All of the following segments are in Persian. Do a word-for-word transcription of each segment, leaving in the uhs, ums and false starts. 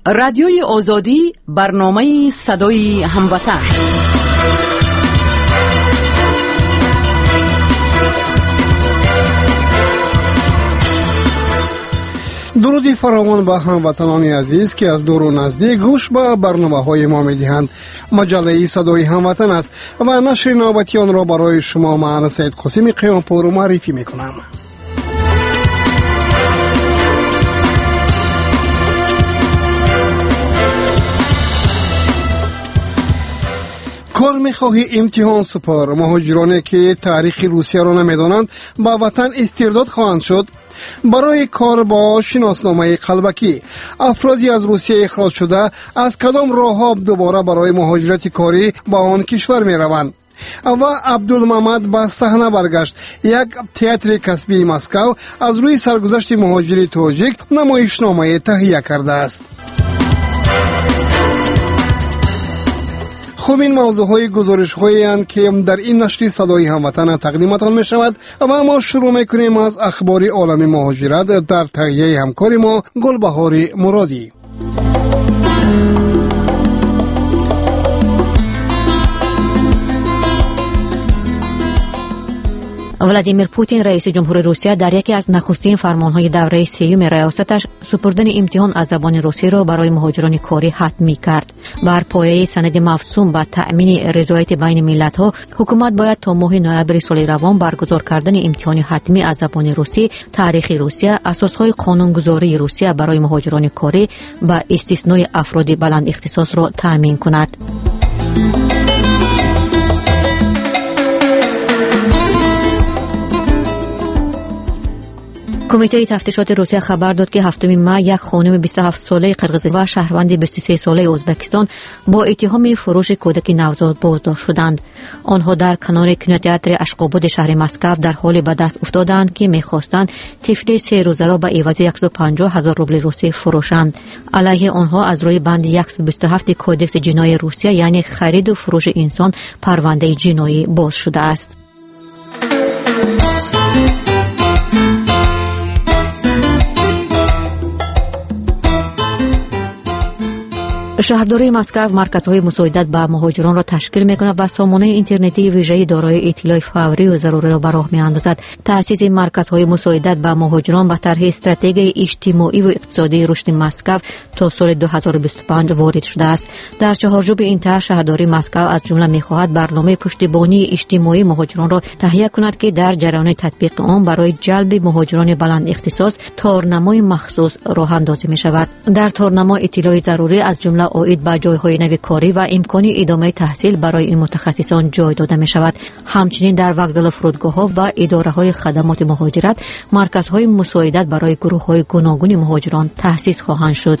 رادیوی آزادی، برنامه صدای هموطن. درودی فراوان به هموطنان عزیز که از دور و نزدیک گوش به برنامه‌های ما می‌دهند. مجله صدای هموطن است و نشر نوبتی آن را برای شما من سید قاسم قیامپور معرفی می‌کنم. کار می‌خواهی امتحان سپار. مهاجرانی که تاریخ روسیه را نمی‌دانند به وطن استرداد خواهند شد. برای کار با شناسنامه قلبکی افرادی از روسیه اخراج شده از کدام راه‌ها دوباره برای مهاجرت کاری با آن کشور می‌روند. و عبدالمحمد به صحنه برگشت. یک تئاتر کسبی مسکو از روی سرگذشت مهاجری تاجیک نمایشنامه تهیه کرده است. خوب این موضوع های گزارش هایی هستند که در این نشر صدای هموطن تقدیمتان می شود و ما شروع می کنیم از اخبار عالم مهاجرت در تهیه همکار ما گلبهار مرادی. ولادیمیر پوتین رئیس جمهور روسیه در یکی از نخستین فرمانهای دوره سیوم ریاستش سپردن امتحان از زبان روسی را برای مهاجران کاری حتمی کرد. بر پایه سند مفصوم به تأمین رضایت بین ملت‌ها، حکومت باید تا ماه نوامبر سال روان برگزار کردن امتحان حتمی از زبان روسی، تاریخ روسیه، اساسهای قانونگذاری روسیه برای مهاجران کاری با استثنای افراد بلند اختصاص را تأمین کند. کمیته تفتیشات روسیه خبر داد که هفتم ماه یک خانم بیست و هفت ساله قرقیزستان و شهروند بیست و سه ساله ازبکستان با اتهام فروش کودک نوزاد بازداشت شدند. آنها در کنار کینوتئاتر اشقاباد شهر مسکو در حال به دست افتادند که می‌خواستند طفل سه روزه را به عوض صد و پنجاه هزار روبل روسی فروشند. علیه آنها از روی بند صد و بیست و هفت کودکس جنایی روسیه یعنی خرید و فروش انسان پرونده جنایی باز شده است. شهرداری مسکو مرکزهای مساعدت به مهاجران را تشکیل می‌کند و سامانه اینترنتی ویژه‌ای دارای اطلاع فوری و ضروری را به راه می‌اندازد. تأسیس مرکزهای مساعدت به مهاجران به طرح استراتژی اجتماعی و اقتصادی رشد مسکو تا سال دو هزار و بیست و پنج وارد شده است. در چهارچوب این طرح شهرداری مسکو از جمله می‌خواهد برنامه پشتیبانی اجتماعی مهاجران را تهیه کند که در جریان تطبیق آن برای جلب مهاجران بلند اختصاص تارنمای مخصوص راه اندازی می‌شود. در تارنما اطلاع ضروری از جمله اید به جایهای نو کاری و امکان ادامه تحصیل برای این متخصصان جای داده می شود. همچنین در وکزل فرودگاه‌ها و اداره‌های خدمات مهاجرت مرکزهای مساعدت برای گروه‌های گوناگون مهاجران تأسیس خواهند شد.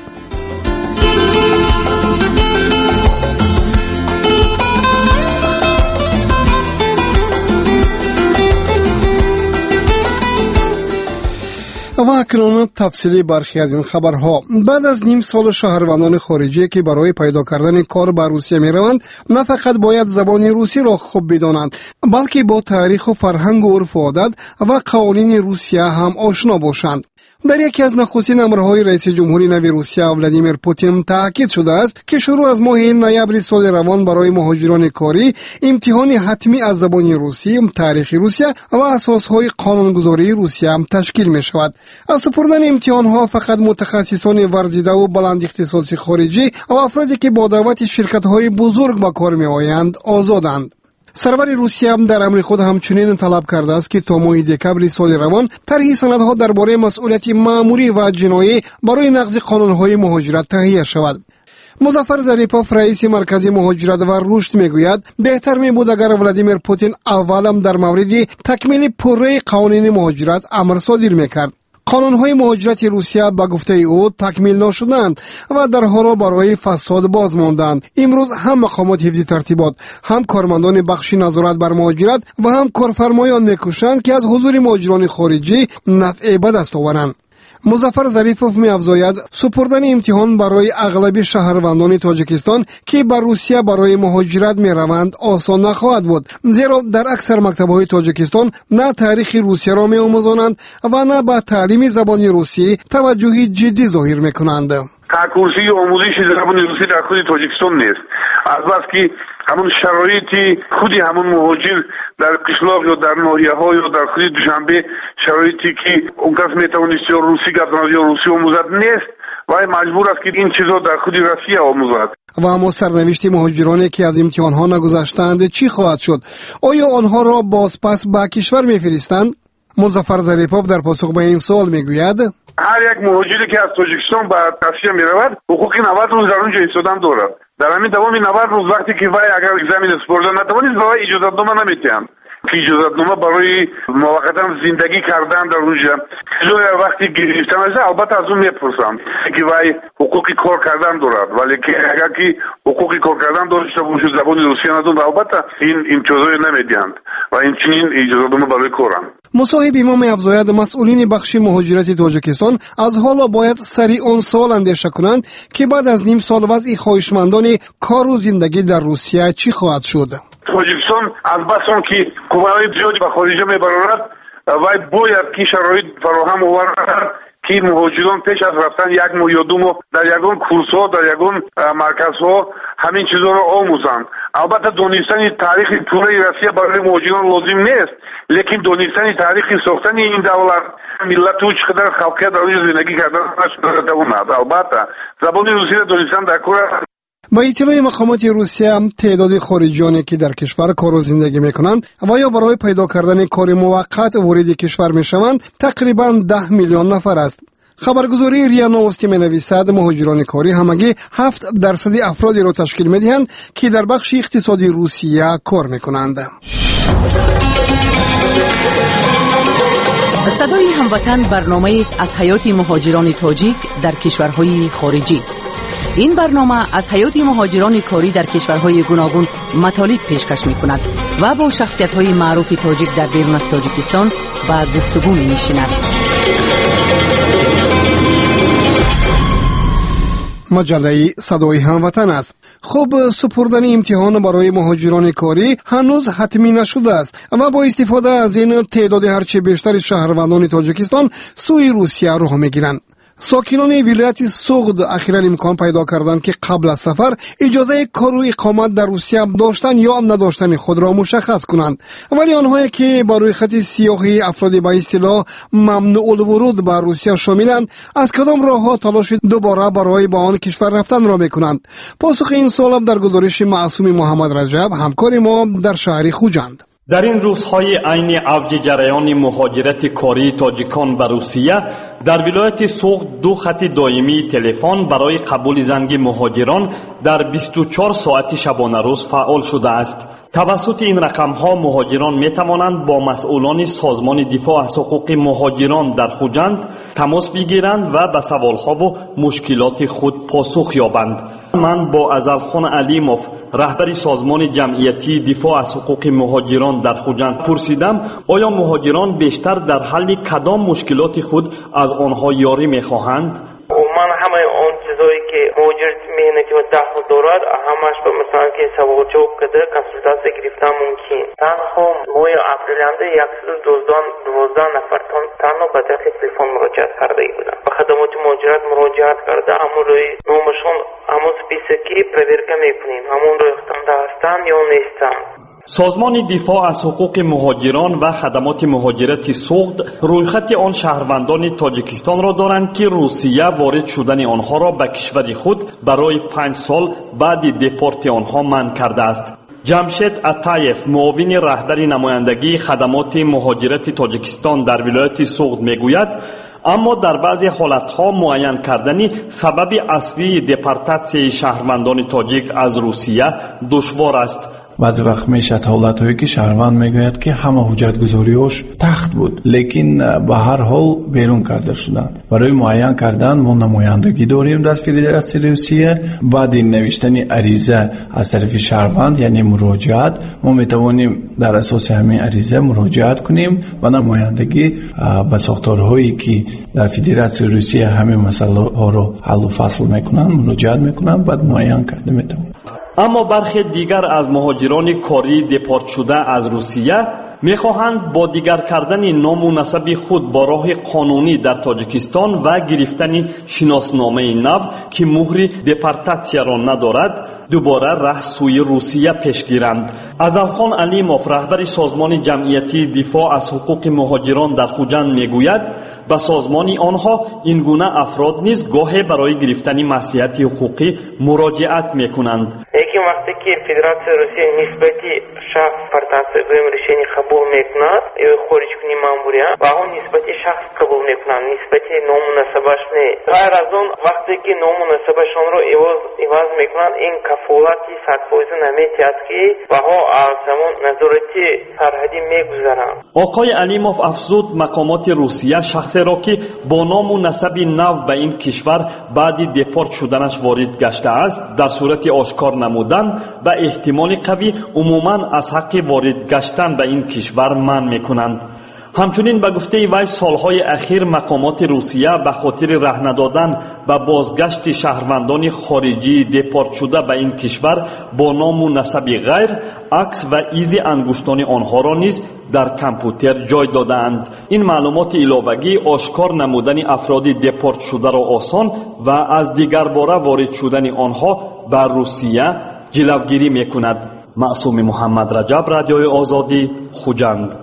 و اکنون تفصیلی برخی از این خبرها. بعد از نیم سال شهروندان خارجی که برای پیدا کردن کار به روسیه می روند نه فقط باید زبان روسی را خوب بدانند بلکه با تاریخ و فرهنگ و عرف و عادت و قوانین روسیه هم آشنا باشند. در یکی از نخستین امرهای رئیس جمهوری نو روسیه ولادیمیر پوتین تاکید شده است که شروع از ماه نوامبر سال روان برای مهاجران کاری امتحان حتمی از زبان روسی، تاریخ روسیه و اساسهای قانونگذاری روسیه هم تشکیل می شود. از سپردن امتحان ها فقط متخصصان ورزیده و بلند اختصاص خارجی و افرادی که با دعوت شرکت های بزرگ به کار می آیند آزادند. سرور روسیه هم در امر خود همچنین طلب کرده است که تا ماه دکمبر سال روان طرح سندها درباره مسئولیت مأموری و جنایی برای نقض قانون‌های مهاجرت تهیه شود. مظفر ظریفوف رئیس مرکز مهاجرت و رشد میگوید بهتر میبود اگر ولادیمیر پوتین اولم در مورد تکمیل پره قوانین مهاجرت امر صادر میکرد. قانون‌های مهاجرت روسیه به گفته او تکمیل نشدند و درها را برای فساد باز ماندند. امروز هم مقامات حفظ ترتیبات، هم کارمندان بخش نظارت بر مهاجرت و هم کارفرمایان میکوشند که از حضور مهاجران خارجی نفع به دست آورند. مظفر ظریفوف می افزاید سپردن امتحان برای اغلب شهروندان تاجیکستان که به روسیه برای مهاجرت می روند آسان نخواهد بود، زیرا در اکثر مکتب‌های تاجیکستان نه تاریخ روسیه را می آموزانند و نه به تعلیم زبان روسی توجهی جدی ظاهر می کنند. کورسی آموزش زبان روسی در خود تاجیکستان نیست. از بس که همون شرایطی خودی همون مهاجر در قشلاق یا در ناحیه ها یا در خود دوشنبه شرایطی که اون کس میتوانست یا روسی گپ زند یا روسی آموزد نیست و مجبور است که این چیزا در خود روسیه آموزد. و اما سرنوشت مهاجرانی که از امتحانها نگذشتند چی خواهد شد؟ آیا آنها را بازپس به کشور میفرستند؟ مظفر ظریفوف در پاسخ به این سوال میگوید هر یک مهاجری که از تاجیکستان به روسیه میرود حقوق نود روز در اونجا ایستادن دارد. در همین دوام نود روز وقتی که وای اگر اگزمین سپرده نتوانید به وای اجازتنامه نمیدهند که اجازتنامه برای موقتا زندگی کردن در اونجا وقتی گرفتن است. البته از اون میپرسم که وای حقوق کار کردن دارد، ولی که اگر که حقوق کار کردن داشته باشه زبان روسی نداره البته این امتیازات نمیدهند و این چنین اجازتنامه برای کارند. مصاحب ما می‌افزاید مسئولین بخش مهاجرت تاجیکستان از حالا باید سریعا سال اندیشه کنند که بعد از نیم سال وضع خواهشمندان کار و زندگی در روسیه چی خواهد شد. تاجیکستان از بس که کمرهای زیادی به خارجه میبرد و باید که شرایط فراهم آورد که مهاجران پیش از رفتن یک ماه یا دو ماه در یگان کورس‌ها در یگان مرکزها همین چیزا را آموزند. البته دانستن تاریخ پوره روسیه برای مهاجران لازم نیست، لیکن دانستن تاریخ ساختن این دولت ملت و چقدر خلقیت در اونجا زندگی کردن نشد. البته زبان روسی را دانستن در کار. با اطلاع مقامات روسیه تعداد خارجیانی که در کشور کار و زندگی میکنند و یا برای پیدا کردن کار موقت وارد کشور میشوند تقریبا ده میلیون نفر است. خبرگزاری ریا نوستی می نویسد مهاجران کاری همگی هفت درصد افرادی را تشکیل می دهند که در بخش اقتصادی روسیه کار می کنند. صدای هموطن برنامه است از حیات مهاجران تاجیک در کشورهای خارجی. این برنامه از حیات مهاجران کاری در کشورهای گوناگون مطالب پیشکش می کند و با شخصیت‌های معروف تاجیک در بیرون از تاجیکستان با گفتگو می نشیند. مجله صدای هموطن است. خب سپردن امتحان برای مهاجران کاری هنوز حتمی نشده است و با استفاده از این تعداد هرچه بیشتر شهروندان تاجیکستان سوی روسیه راه میگیرند. ساکنان ولایت سوغد اخیراً امکان پیدا کردند که قبل از سفر اجازه کار و اقامت در روسیه داشتن یا نداشتن خود را مشخص کنند، ولی آنهایی که با روی خط سیاهی افراد به اصطلاح ممنوع الورود به روسیه شاملند از کدام راهها تلاش دوباره برای به آن کشور رفتن را میکنند؟ پاسخ این سوال در گزارش معصوم محمد رجب همکار ما در شهر خوجند. در این روزهای عین اوج جریان مهاجرت کاری تاجیکان به روسیه در ولایت سوغد دو خط دائمی تلفن برای قبول زنگ مهاجران در بیست و چهار ساعت شبانه روز فعال شده است. توسط این رقم‌ها مهاجران می‌توانند با مسئولان سازمان دفاع از حقوق مهاجران در خوجند تماس بگیرند و به سوال‌ها و مشکلات خود پاسخ یابند. من با ازلخان علیموف رهبر سازمان جمعیتی دفاع از حقوق مهاجران در خوجند پرسیدم آیا مهاجران بیشتر در حل کدام مشکلات خود از آنها یاری می‌خواهند؟ من همه اون چیزایی که مهاجرت مهنتی و دخل دارد همش به مثلا که سوال جواب کده کنسولتاسی گرفتن ممکن. تنها ماه اپریل هنده یکصد و دوازده نفر تنها به طریق تلفن مراجعت کرده بودن. به خدمات مهاجرت مراجعت کرده همون روی نامشون همون سپیسکی پرویرکه میکنیم همون روی اختنده هستن یا نیستن. سازمان دفاع از حقوق مهاجران و خدمات مهاجرت سوغد رویخط آن شهروندان تاجیکستان را دارند که روسیه وارد شدن آنها را به کشور خود برای پنج سال بعد دپورت آنها منع کرده است. جمشید عطایف معاون رهبر نمایندگی خدمات مهاجرت تاجیکستان در ولایت سوغد میگوید اما در بعضی حالتها معین کردن سبب اصلی دپورتاسیون شهروندان تاجیک از روسیه دشوار است. بعضی وقت میشد حالتهایی که شهروند میگوید که همه حجت گذاریاش تخت بود لیکن به هر حال بیرون کرده شدند. برای معین کردن ما نمایندگی داریم در فدراسیون روسیه. بعد این نوشتن عریضه از طرف شهروند یعنی مراجعت ما میتوانیم در اساس همین عریضه مراجعت کنیم و نمایندگی به ساختارهایی که در فدراسیون روسیه همین مسئله ها رو حل و فصل میکنن مراجعت میکنن بعد معین کرده میتوان. اما برخی دیگر از مهاجران کاری دپورت شده از روسیه میخواهند با دیگر کردن نام و نسب خود با راه قانونی در تاجیکستان و گرفتن شناسنامه نو که مهر دپارتاسیا را ندارد دوباره راه سوی روسیه پیش گیرند. ازلخان علیموف رهبر سازمان جمعیتی دفاع از حقوق مهاجران در خوجند میگوید به سازمان آنها این گونه افراد نیز گاهی برای گرفتن مصلحت حقوقی مراجعت میکنند. یکی وقتی که فدراسیون روسیه نسبتی شخص پرتاسگویم رشینی قبول میکند یا خارج کنی ماموریت و اون نسبتی شخص قبول میکنند نسبتی نام و نسبش نه. غیر از اون وقتی که نام و نسبشان رو عوض عوض میکنند این کفالتی سرپویزی نمیتید که و ها از همون نظارتی سرحدی میگذارند. آقای علیموف افزود مقامات روسیه شخصی را که با نام و نسب نو به این کشور بعد دپورت شدنش وارد گشته است در صورت آشکار نمودن و احتمال قوی عموما از حق وارد گشتن به این کشور منع میکنند. همچنین به گفته وی سالهای اخیر مقامات روسیه به خاطر ره ندادن به بازگشت شهروندان خارجی دپورت شده به این کشور با نام و نسب غیر عکس و ایز انگشتان آنها را نیز در کامپیوتر جای دادند. این معلومات علاوه‌ای آشکار نمودن افراد دپورت شده را آسان و از دیگر باره وارد شدن آنها به روسیه جلوگیری میکند. معصوم محمد رجب، رادیوی آزادی، خوجند.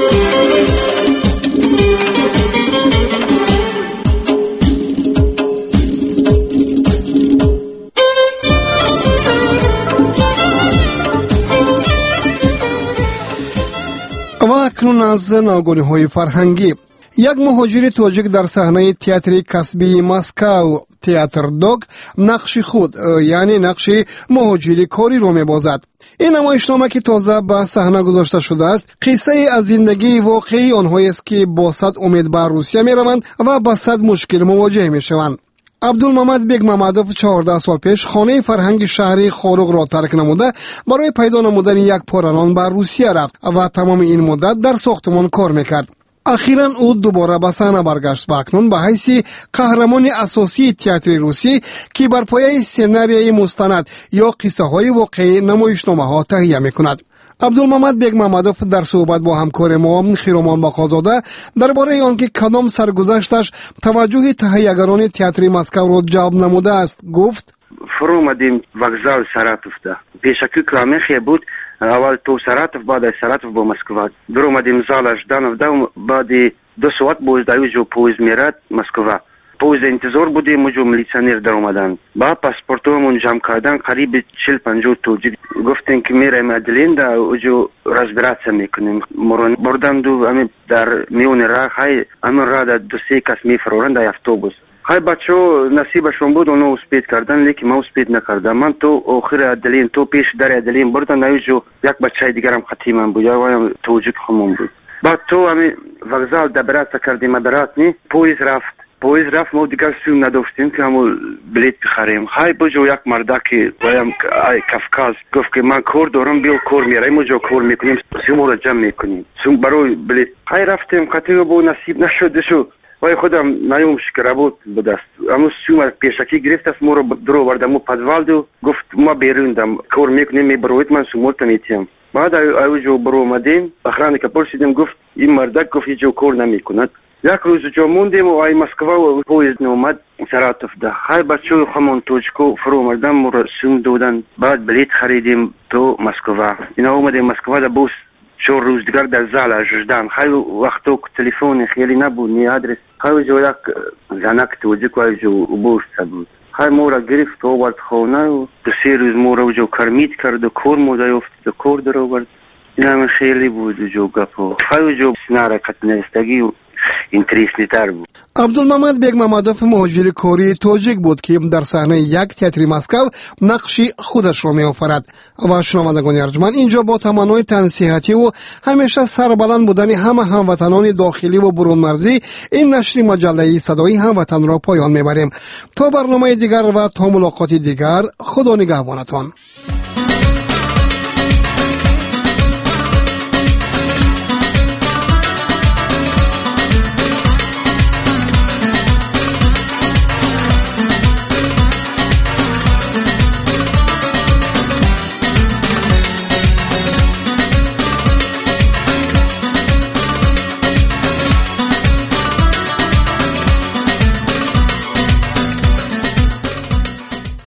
و اکنون از ناگونی‌های فرهنگی. یک مهاجر تاجیک در صحنه تئاتر کسبی مسکو تئاتر دوگ نقش خود یعنی نقش مهاجری کاری رو می‌بازد. این نمایشنامه که تازه به صحنه گذاشته شده است قصه از زندگی واقعی آنهایی است که با صد امید به روسیه می‌روند و با صد مشکل مواجه می‌شوند. عبدالمحمد بیگ محمدوف چهارده سال پیش خانه فرهنگ شهری خاروق را ترک نموده برای پیدا نمودن یک پاره نان به روسیه رفت و تمام این مدت در ساختمان کار میکرد. اخیراً او دوباره به صحنه برگشت و اکنون به حیث قهرمان اساسی تئاتر روسی که بر پایه سناریوی مستند یا قصه های واقعی نمایشنامه ها تهیه میکند. عبدالمحمد بیگ محمدوف در صحبت با همکار ما خیرومان باقازاده درباره آنکه کدام سرگذشتش توجه تهیه‌گران تئاتر مسکو را جلب نموده است گفت: فرو اومدیم وокзал ساراتوف ده پیشکی کرامیخی بود اول تو ساراتوف بعد از ساراتوف با مسکو در اومدیم زال ژدانов ده بعد دو ساعت باز دایو پوز میراد مسکو پوز انتظار بودیم جو ملیسیونر در اومدن با پاسپورتمون جمع کردن قریب چهل پنجاه توجیه گفتن که میریم ادلین دا جو رزبراتسیا میکنیم مرون بردن دو همین در میون راه های همین راه دو سه کس میفرورن در اتوبوس های بچه نصیبشون بود اونو اسپید کردن لیکن ما اسپید نکردم. من تو آخر ادلین تو پیش در ادلین بردن جو یک بچه دیگرم خطیمم بود یا وایم توجیه خمون بود. بعد تو همین وокзал دبرات کردیم برات نی پویز رفت پویز رفت ما دیگر سوم نداشتیم که همو بلیت بخریم. های بجو یک مرده که وایم ای کافکاز گفت که من کور دارم بیو کور میرایم و جو کور میکنیم سوم رو جمع میکنیم سوم برای بلیت. های رفتیم قطعه با نصیب نشده شو وای خودم نیوم شکر بود بدست امو سوم پیشکی گرفت است ما رو درو بردم و پدوال دو گفت ما بیروندم کور میکنیم میبروید من سومولت میتیم. بعد ایو جو برو اومدیم اخرانی که پرسیدیم گفت این مرده گفت جو کور نمیکند. یک روز جو موندیم و ای مسکو و پویز نومد ساراتوف ده های بچه خمون توجکو فرو مردم مر سوم دودن بعد بلیت خریدیم تو مسکو اینا اومدیم مسکو ده بوس چهار روز دیگر در زال ژدان های وقتو تلفن خیلی نبود نی آدرس های جو یک زنک توجکو جو بوس بود های مورا گرفت و ورد خونه و دو سه روز مورا جو کرمیت کرد و کور مودا یفت و کور در آورد. این همه خیلی بود جو گپو های جو سناره کتنستگی و اینتریستی تر بود. عبدالمحمد بیگ محمدوف مهاجر کاری تاجیک بود که در صحنه یک تئاتر مسکو نقشی خودش را می آفرد. و شنوندگان ارجمند اینجا با تمنای تنصیحاتی و همیشه سربلند بودن همه هموطنان داخلی و برون مرزی این نشر مجله صدای هموطن را پایان میبریم. تا برنامه دیگر و تا ملاقات دیگر خدا نگهبانتان.